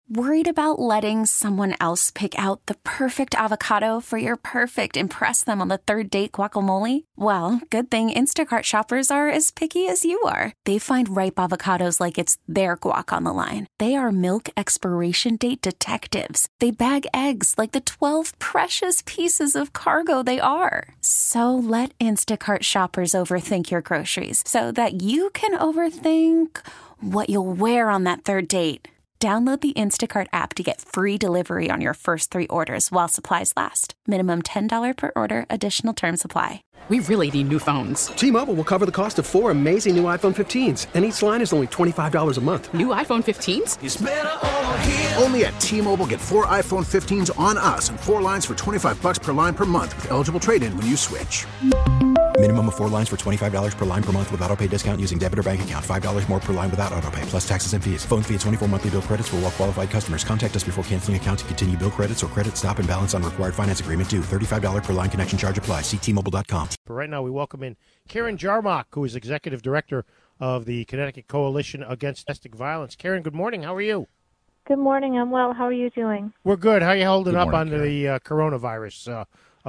Worried about letting someone else pick out the perfect avocado for your perfect impress them on the third date guacamole? Well, good thing Instacart shoppers are as picky as you are. They find ripe avocados like it's their guac on the line. They are milk expiration date detectives. They bag eggs like the 12 precious pieces of cargo they are. So let Instacart shoppers overthink your groceries so that you can overthink what you'll wear on that third date. Download the Instacart app to get free delivery on your first 3 orders while supplies last. Minimum $10 per order. Additional terms apply. We really need new phones. T-Mobile will cover the cost of 4 amazing new iPhone 15s, and each line is only $25 a month. New iPhone 15s? It's better over here. Only at T-Mobile, get 4 iPhone 15s on us and 4 lines for $25 per line per month with eligible trade-in when you switch. Minimum of 4 lines for $25 per line per month with autopay discount using debit or bank account. $5 more per line without autopay, plus taxes and fees. Phone fee at 24 monthly bill credits for well-qualified customers. Contact us before canceling account to continue bill credits or credit stop and balance on required finance agreement due. $35 per line connection charge applies. See T-Mobile.com. But right now we welcome in Karen Jarmock, who is Executive Director of the Connecticut Coalition Against Domestic Violence. Karen, good morning. How are you? Good morning. I'm well. How are you doing? We're good. How are you holding Good up morning, under the coronavirus?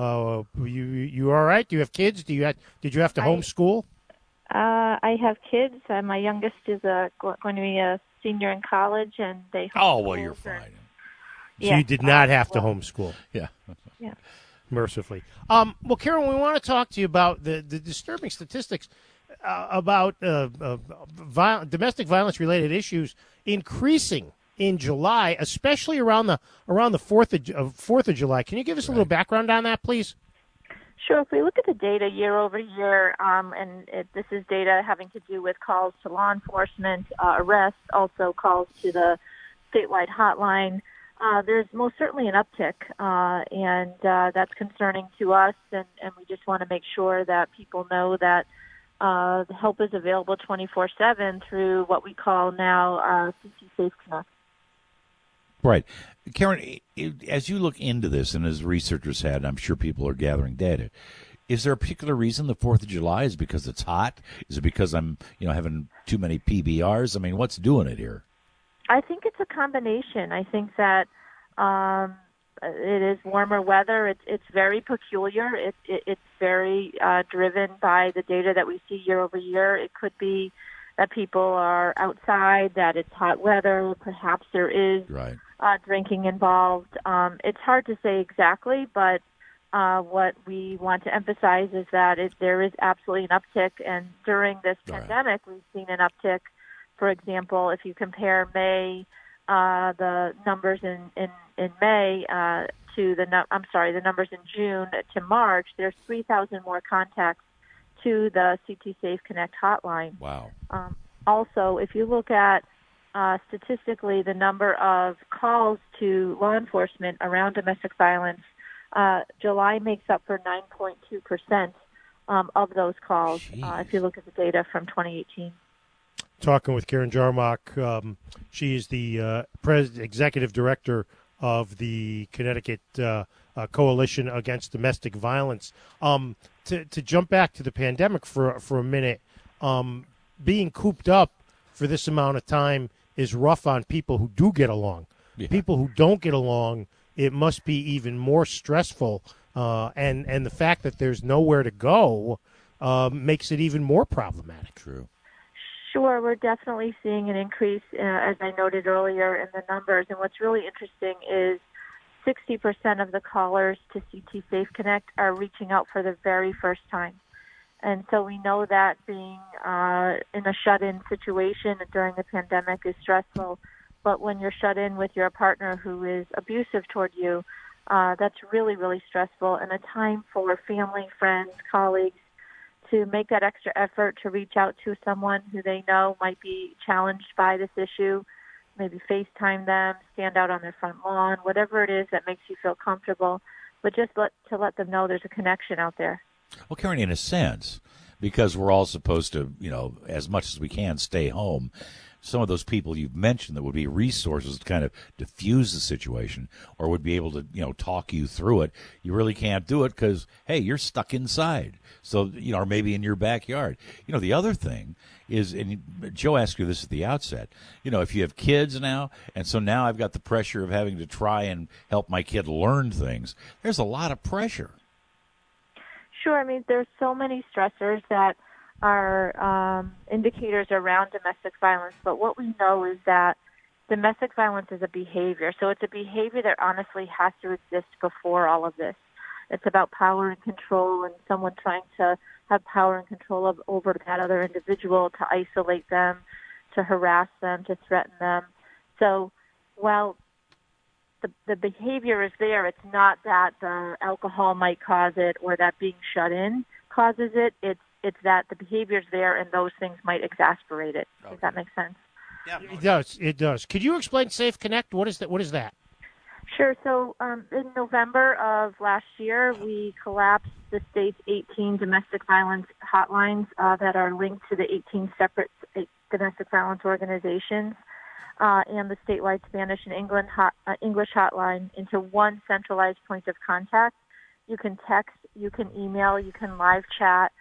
You all right? Do you have kids? Did you have to homeschool? I have kids. My youngest is going to be a senior in college, and they. Oh, well, you're fine. So you did not have to homeschool. Yeah. Yeah. Mercifully. Well, Karen, we want to talk to you about the disturbing statistics about domestic violence-related issues increasing in July, especially around the 4th of July. Can you give us a little background on that, please? Sure. If we look at the data year over year, this is data having to do with calls to law enforcement, arrests, also calls to the statewide hotline. There's most certainly an uptick, and that's concerning to us, and we just want to make sure that people know that the help is available 24/7 through what we call now CT Safe Connect. Right. Karen, as you look into this, and as researchers had, I'm sure people are gathering data, is there a particular reason the 4th of July? Is it because it's hot? Is it because I'm having too many PBRs? I mean, what's doing it here? I think it's a combination. I think that it is warmer weather. It's very peculiar. It's very driven by the data that we see year over year. It could be that people are outside, that it's hot weather. Perhaps there is drinking involved. It's hard to say exactly, but what we want to emphasize is that there is absolutely an uptick. And during this pandemic, we've seen an uptick. For example, if you compare May, the numbers in May to the numbers in June to March, there's 3,000 more contacts to the CT Safe Connect hotline. Wow. Also, if you look at statistically the number of calls to law enforcement around domestic violence, July makes up for 9.2% of those calls, if you look at the data from 2018. Talking with Karen Jarmock. She is the executive director of the Connecticut Coalition Against Domestic Violence. To jump back to the pandemic for a minute, being cooped up for this amount of time is rough on people who do get along. Yeah. People who don't get along, it must be even more stressful. And the fact that there's nowhere to go makes it even more problematic. True. Sure, we're definitely seeing an increase, as I noted earlier, in the numbers. And what's really interesting is 60% of the callers to CT Safe Connect are reaching out for the very first time. And so we know that being in a shut-in situation during the pandemic is stressful. But when you're shut in with your partner who is abusive toward you, that's really, really stressful, and a time for family, friends, colleagues to make that extra effort to reach out to someone who they know might be challenged by this issue, maybe FaceTime them, stand out on their front lawn, whatever it is that makes you feel comfortable, but just let them know there's a connection out there. Well, Karen, in a sense, because we're all supposed to, as much as we can, stay home, some of those people you've mentioned that would be resources to kind of diffuse the situation or would be able to, talk you through it. You really can't do it because, hey, you're stuck inside. So, or maybe in your backyard. The other thing is, and Joe asked you this at the outset, if you have kids now, and so now I've got the pressure of having to try and help my kid learn things, there's a lot of pressure. Sure. I mean, there's so many stressors that are indicators around domestic violence, but what we know is that domestic violence is a behavior. So it's a behavior that honestly has to exist before all of this. It's about power and control and someone trying to have power and control over that other individual, to isolate them, to harass them, to threaten them. So while the behavior is there, it's not that the alcohol might cause it or that being shut in causes it. It's that the behavior is there and those things might exacerbate it. Okay. Does that make sense? Yeah, it does. It does. Could you explain Safe Connect? What is that? What is that? Sure. So in November of last year, we collapsed the state's 18 domestic violence hotlines that are linked to the 18 separate domestic violence organizations and the statewide Spanish and English hotline into one centralized point of contact. You can text, you can email, you can live chat,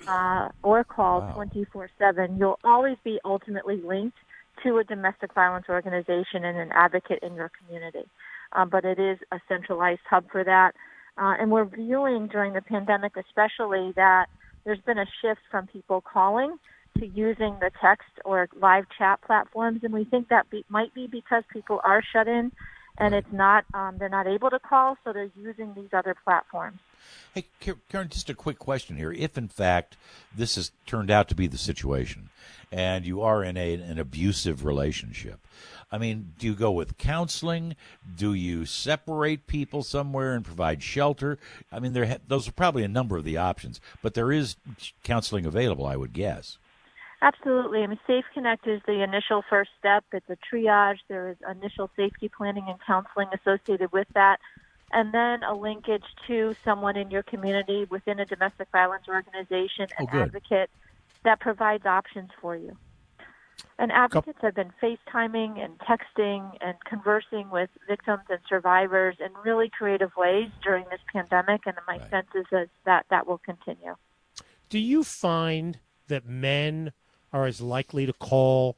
or call 24/7. You'll always be ultimately linked to a domestic violence organization and an advocate in your community. But it is a centralized hub for that. And we're viewing during the pandemic especially that there's been a shift from people calling to using the text or live chat platforms. And we think that might be because people are shut in and it's not they're not able to call, so they're using these other platforms. Hey, Karen, just a quick question here. If, in fact, this has turned out to be the situation and you are in an abusive relationship, I mean, do you go with counseling? Do you separate people somewhere and provide shelter? I mean, those are probably a number of the options, but there is counseling available, I would guess. Absolutely. I mean, Safe Connect is the initial first step. It's a triage. There is initial safety planning and counseling associated with that, and then a linkage to someone in your community within a domestic violence organization, an advocate that provides options for you. And advocates have been FaceTiming and texting and conversing with victims and survivors in really creative ways during this pandemic, and my sense is that will continue. Do you find that men are as likely to call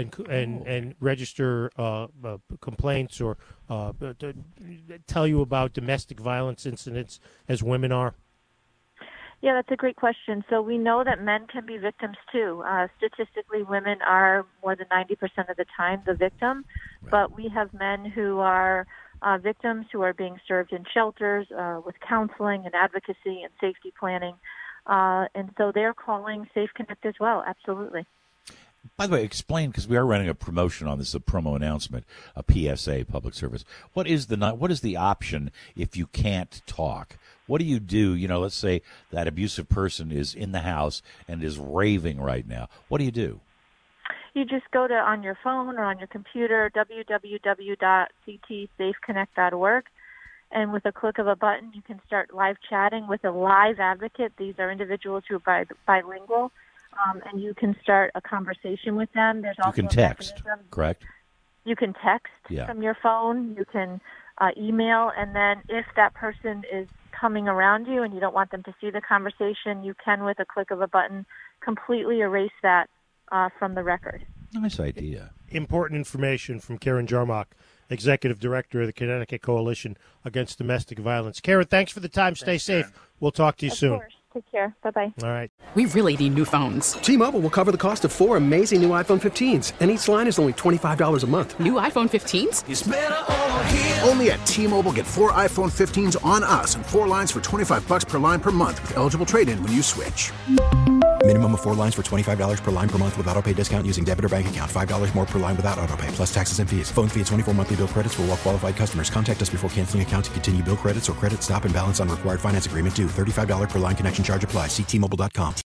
and register complaints or tell you about domestic violence incidents as women are? Yeah, that's a great question. So we know that men can be victims too. Statistically, women are more than 90% of the time the victim, but we have men who are victims who are being served in shelters with counseling and advocacy and safety planning. And so they're calling Safe Connect as well. Absolutely. By the way, explain, because we are running a promotion on this, a promo announcement, a PSA, public service. What is the option if you can't talk? What do you do? Let's say that abusive person is in the house and is raving right now. What do you do? You just go to, on your phone or on your computer, www.ctsafeconnect.org. And with a click of a button, you can start live chatting with a live advocate. These are individuals who are bilingual, and you can start a conversation with them. There's also you can text, correct? You can text from your phone. You can email, and then if that person is coming around you and you don't want them to see the conversation, you can, with a click of a button, completely erase that from the record. Nice idea. Important information from Karen Jarmock, Executive Director of the Connecticut Coalition Against Domestic Violence. Karen, thanks for the time. Stay safe. Karen. We'll talk to you soon. Of course. Take care. Bye-bye. All right. We really need new phones. T-Mobile will cover the cost of 4 amazing new iPhone 15s, and each line is only $25 a month. New iPhone 15s? It's better over here. Only at T-Mobile, get 4 iPhone 15s on us and 4 lines for $25 per line per month with eligible trade-in when you switch. Minimum of 4 lines for $25 per line per month with auto-pay discount using debit or bank account. $5 more per line without auto-pay, plus taxes and fees. Phone fee at 24 monthly bill credits for well-qualified customers. Contact us before canceling account to continue bill credits or credit stop and balance on required finance agreement due. $35 per line connection charge applies. See T-Mobile.com.